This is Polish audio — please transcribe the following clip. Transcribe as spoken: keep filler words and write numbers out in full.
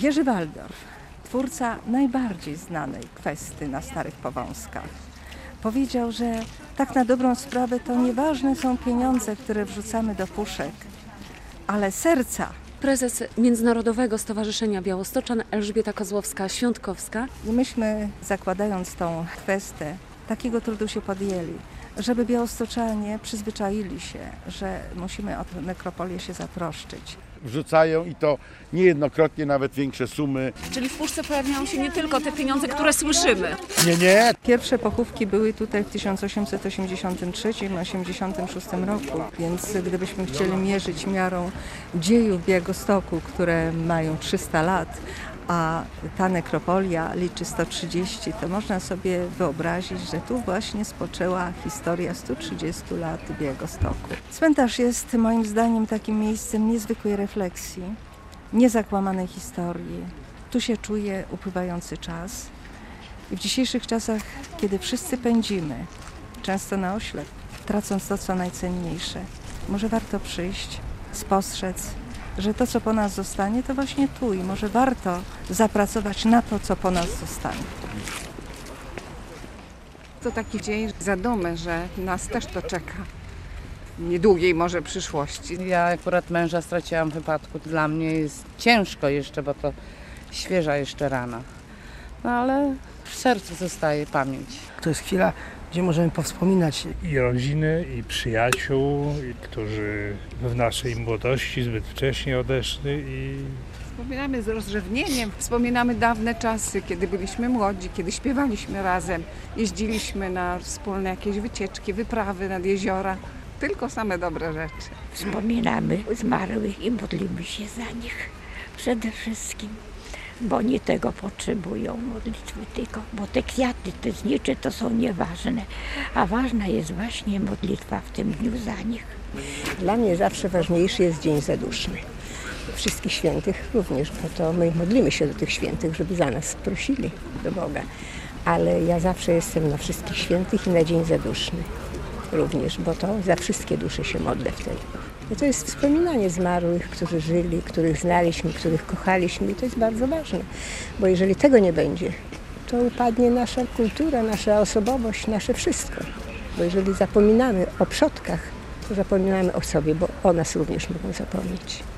Jerzy Waldorf, twórca najbardziej znanej kwesty na Starych Powązkach, powiedział, że tak na dobrą sprawę to nieważne są pieniądze, które wrzucamy do puszek, ale serca. Prezes Międzynarodowego Stowarzyszenia Białostoczan Elżbieta Kozłowska-Świątkowska. I myśmy, zakładając tą kwestię, takiego trudu się podjęli, żeby białostoczanie przyzwyczaili się, że musimy o tę nekropolię się zatroszczyć. Wrzucają i to niejednokrotnie nawet większe sumy. Czyli w puszce pojawiają się nie tylko te pieniądze, które słyszymy. Nie, nie. Pierwsze pochówki były tutaj w tysiąc osiemset osiemdziesiątym trzecim osiemdziesiątym szóstym roku, więc gdybyśmy chcieli mierzyć miarą dziejów Białegostoku, które mają trzysta lat, a ta nekropolia liczy sto trzydzieści, to można sobie wyobrazić, że tu właśnie spoczęła historia stu trzydziestu lat Białegostoku. Cmentarz jest moim zdaniem takim miejscem niezwykłej refleksji, niezakłamanej historii. Tu się czuje upływający czas i w dzisiejszych czasach, kiedy wszyscy pędzimy, często na oślep, tracąc to, co najcenniejsze, może warto przyjść, spostrzec, że to, co po nas zostanie, to właśnie tu i może warto zapracować na to, co po nas zostanie. To taki dzień zadumy, że nas też to czeka w niedługiej może przyszłości. Ja akurat męża straciłam w wypadku. Dla mnie jest ciężko jeszcze, bo to świeża jeszcze rana. No ale w sercu zostaje pamięć. To jest chwila, gdzie możemy powspominać i rodziny, i przyjaciół, i którzy w naszej młodości zbyt wcześnie odeszli. I Wspominamy z rozrzewnieniem, wspominamy dawne czasy, kiedy byliśmy młodzi, kiedy śpiewaliśmy razem, jeździliśmy na wspólne jakieś wycieczki, wyprawy nad jeziora. Tylko same dobre rzeczy. Wspominamy zmarłych i modlimy się za nich przede wszystkim, bo oni tego potrzebują, modlitwy tylko, bo te kwiaty, te znicze to są nieważne, a ważna jest właśnie modlitwa w tym dniu za nich. Dla mnie zawsze ważniejszy jest Dzień Zaduszny. Wszystkich świętych również, bo to my modlimy się do tych świętych, żeby za nas prosili do Boga. Ale ja zawsze jestem na wszystkich świętych i na Dzień Zaduszny również, bo to za wszystkie dusze się modlę wtedy. I to jest wspominanie zmarłych, którzy żyli, których znaliśmy, których kochaliśmy i to jest bardzo ważne, bo jeżeli tego nie będzie, to upadnie nasza kultura, nasza osobowość, nasze wszystko. Bo jeżeli zapominamy o przodkach, to zapominamy o sobie, bo o nas również mogą zapomnieć.